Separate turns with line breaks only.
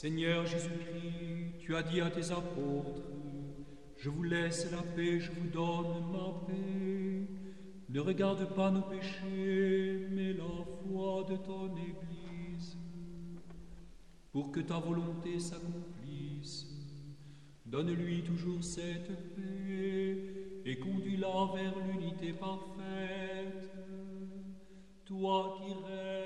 Seigneur Jésus-Christ, tu as dit à tes apôtres, je vous laisse la paix, je vous donne ma paix. Ne regarde pas nos péchés, mais la foi de ton Église. Pour que ta volonté s'accomplisse, donne-lui toujours cette paix et conduis-la vers l'unité parfaite. Toi qui règnes